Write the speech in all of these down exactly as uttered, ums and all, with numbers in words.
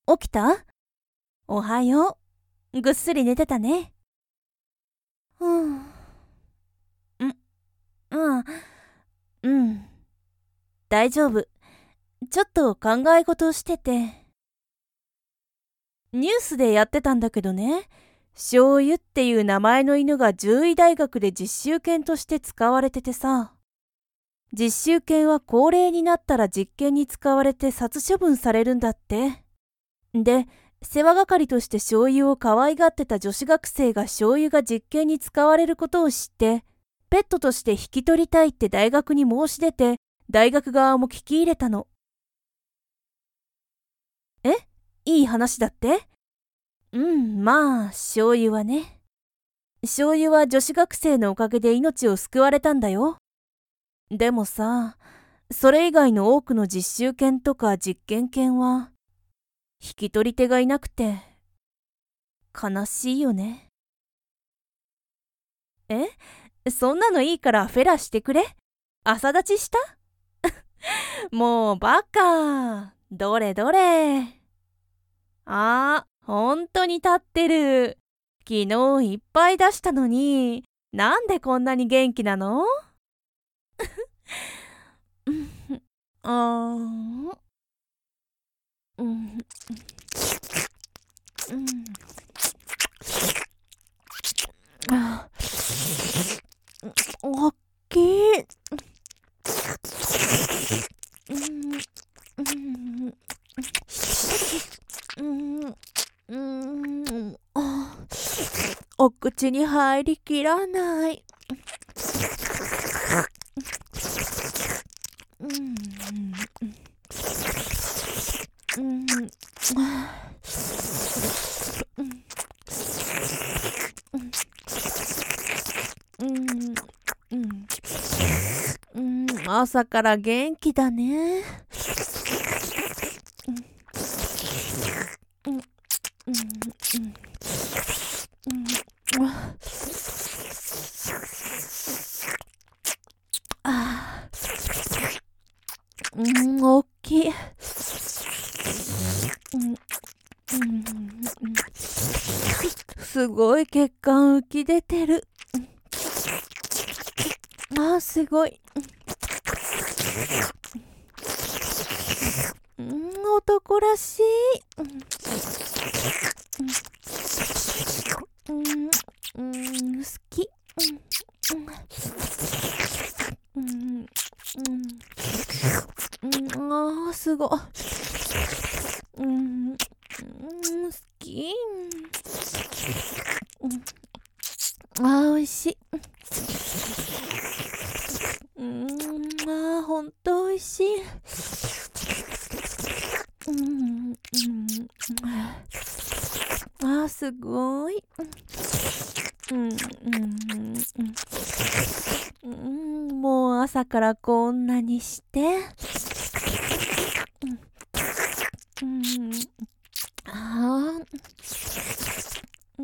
起きた？おはよう。ぐっすり寝てたね。うん。うん、うん、うん。大丈夫。ちょっと考え事をしてて。ニュースでやってたんだけどね。醤油っていう名前の犬が獣医大学で実習犬として使われててさ。実習犬は高齢になったら実験に使われて殺処分されるんだって。で、世話係として醤油を可愛がってた女子学生が醤油が実験に使われることを知って、ペットとして引き取りたいって大学に申し出て、大学側も聞き入れたの。え？いい話だって？うん、まあ、醤油はね。醤油は女子学生のおかげで命を救われたんだよ。でもさ、それ以外の多くの実習犬とか実験犬は、引き取り手がいなくて、悲しいよね。え？そんなのいいからフェラしてくれ。朝立ちした？もうバカ。どれどれ。あー、ほんとに立ってる。昨日いっぱい出したのに、なんでこんなに元気なの？あー、うん、うん、あ、おっきい。うん、うん、うん、うん、あ、お口に入りきらない。うん、うん、うん、うん、うん、朝から元気だね。うん、うん、うん、うん、あ、うん、大きい。うん、うん、すごい血管浮き出てる。あ、すごい。うん、男らしい。うん、うん、うん、好き。うん、うん、うん、うん、あー、すごい。うん、うん、好き。うん、あー、おいしい。うん、あー、ほんとおいしい。うん、うん、あー、すごい。うん、うん、うん、うん、もう朝からこんなにして。うん、うん、あー、うん、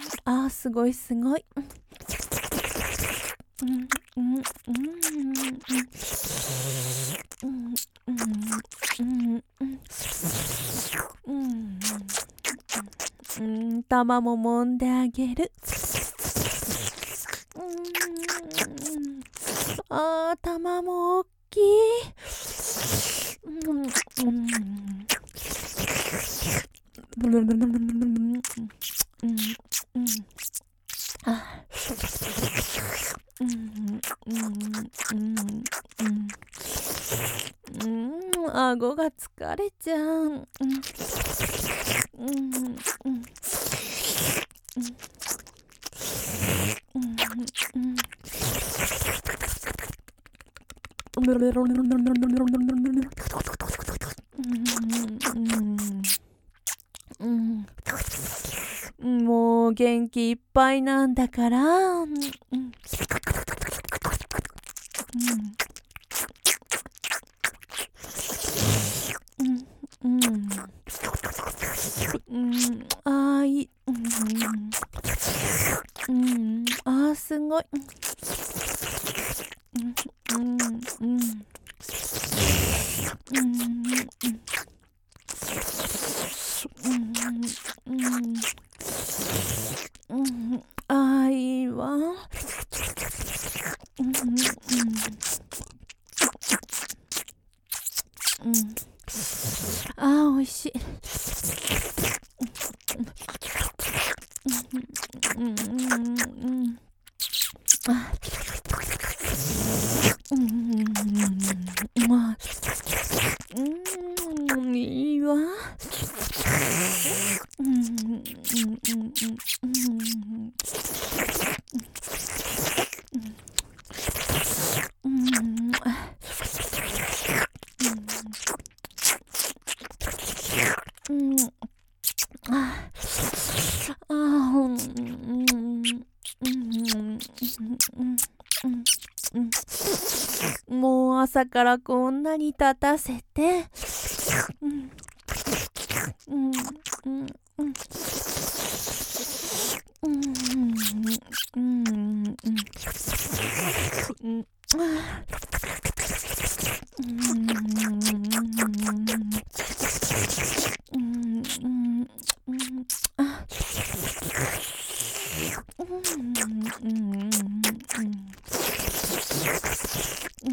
あー、すごいすごい。うん、うん、うん、うん、うん、うん、うん、うん、うん、玉も揉んであげる。うん、あー、玉も大きい。うん、うん、うん、うん、あ、うん、うん、うん、うん、うん、顎が疲れちゃう。うん、うん、うん、うん、うん、うん、うん、うん、もう元気いっぱいなんだから。うん、うん、うん、うん、うん、あー、いい。うん、うん、あー、すごい。うん、うん、うん、うん、うん、 うん、うん、ああ、いいわ。うん、うん、うん。ああ、おいしい。うん、うん、うん。あ、うん、うん、まあ、うん、いいわ。うん、うん、うん、うん、うん、うん、うん、ああ、うん、うん、うん、うん、もう朝からこんなに立たせて、うん、うん、うん、うん、うん、うん、うん、うん、うん、うん、あ、うん、うん、うん、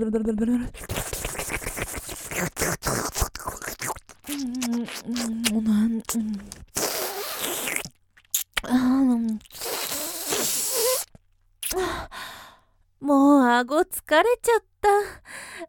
もう顎疲れちゃった。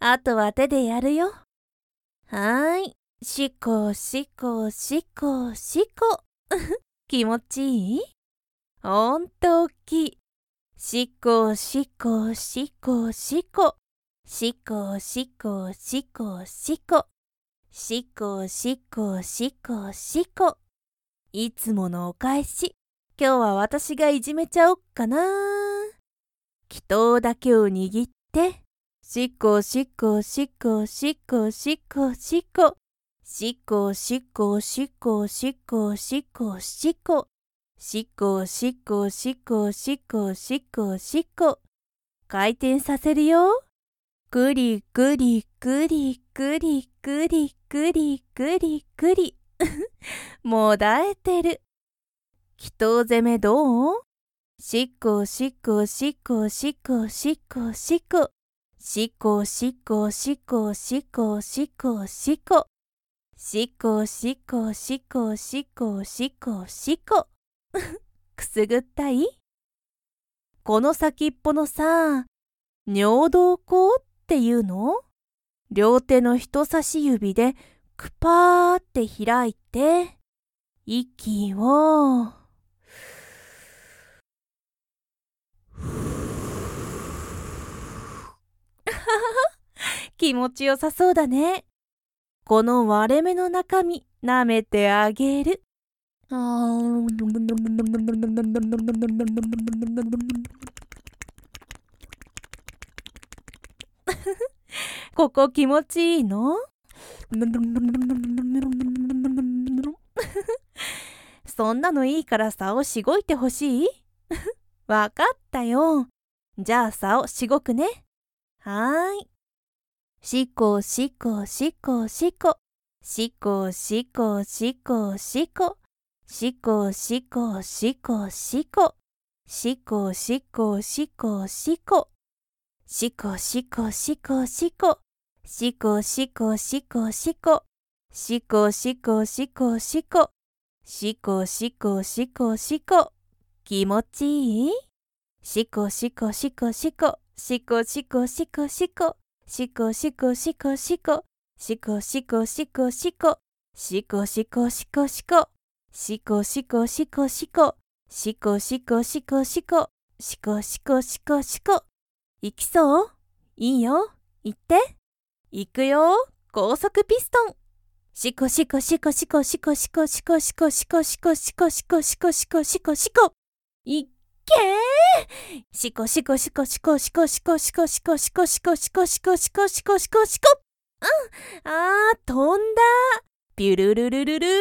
あとは手でやるよ。はーい。しこしこしこしこ。気持ちいい？ほんと大きい。しこしこしこしこ。しこしこしこしこ。しこしこしこしこ。いつものお返し。今日は私がいじめちゃおっかな。祈祷だけを握って。しこしこしこしこしこしこ。しこしこしこしこしこしこ。しこしこしこしこしこしこ。回転させるよ。くりくりくりくりくりくりくりくり。もだえてる。祈祷攻めどう？しこしこしこしこしこしこ。しこしこしこしこしこしこ。しこしこしこしこしこしこ。くすぐったい？この先っぽのさ、尿道口っていうの？両手の人差し指でくぱーって開いて、息を、気持ちよさそうだね。この割れ目の中身、舐めてあげる。ここ気持ちいいの？そんなのいいから竿しごいてほしい？わかったよ。じゃあ竿しごくね。はーい。しこしこしこしこ。しこしこしこしこ。しこしこしこしこ。しこしこしこしこ。しこしこしこしこ。しこしこしこしこ。しこしこしこしこ。しこしこしこしこ。気持ちいい？しこしこしこしこ。しこしこしこしこ。しこしこしこしこ。しこしこしこしこ。しこしこしこしこ。しこしこしこしこ。しこしこしこしこ。しこしこしこしこ。いきそう？いいよ。行って。いくよ。高速ピストン。しこしこしこしこしこしこしこしこしこしこしこしこしこしこしこしこ。いっけー。しこしこしこしこしこしこしこしこしこしこしこしこしこしこしこしこ。うん。あー、飛んだ。ピュルルルルルーって。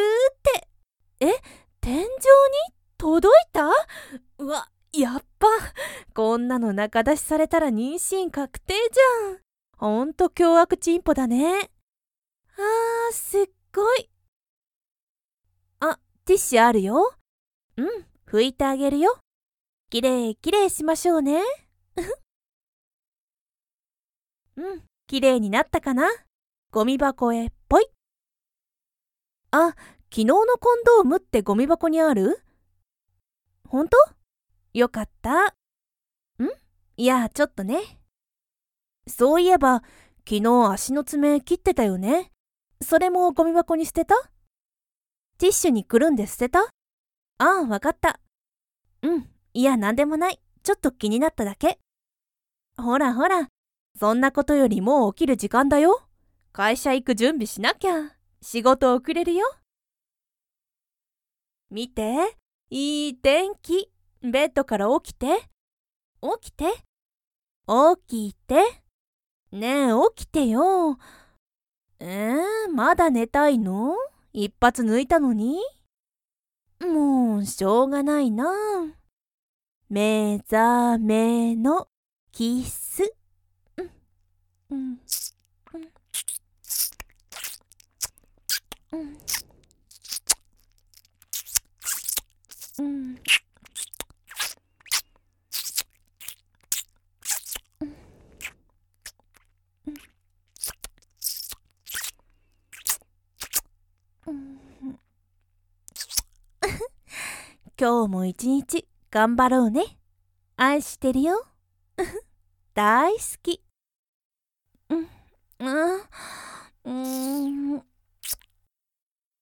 え、天井に届いた？うわ、やっぱ。こんなの中出しされたら妊娠確定じゃん。ほんと凶悪チンポだね。あー、すっごい。 ティッシュあるよ。うん、拭いてあげるよ。きれいきれいしましょうね。うん、きれいになったかな。ゴミ箱へぽい。あ、昨日のコンドームってゴミ箱にある？ほんと？よかった。ん？いや、ちょっとね。そういえば、昨日足の爪切ってたよね。それもゴミ箱に捨てた？ティッシュにくるんで捨てた？ああ、わかった。うん、いや、なんでもない。ちょっと気になっただけ。ほらほら、そんなことよりもう起きる時間だよ。会社行く準備しなきゃ。仕事遅れるよ。見て、いい天気。ベッドから起きて。起きて。起きて。ねえ、起きてよ。えー、まだ寝たいの？一発抜いたのに。もう、しょうがないな。目覚めのキス。うん、うん、うん、うん、うん。今日も一日頑張ろうね。愛してるよ。大好き。うん、うん、うん。